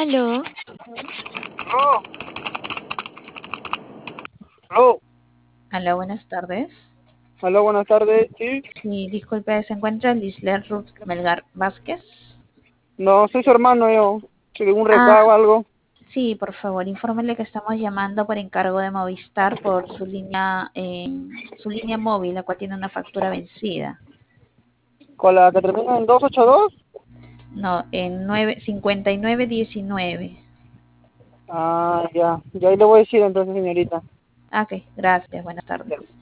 Aló, Aló, aló, aló, buenas tardes. aló, buenas tardes, sí. Sí, disculpe, ¿se encuentra Lisler Ruth Melgar Vázquez? No, soy su hermano yo. Si un Ah, repago algo. sí, por favor, infórmele que estamos llamando por encargo de Movistar por su línea móvil, la cual tiene una factura vencida. Con la que termina en 282. No, en 5919. Ah, ya. Ya ahí le voy a decir entonces, señorita. Ah, ok, gracias, buenas tardes.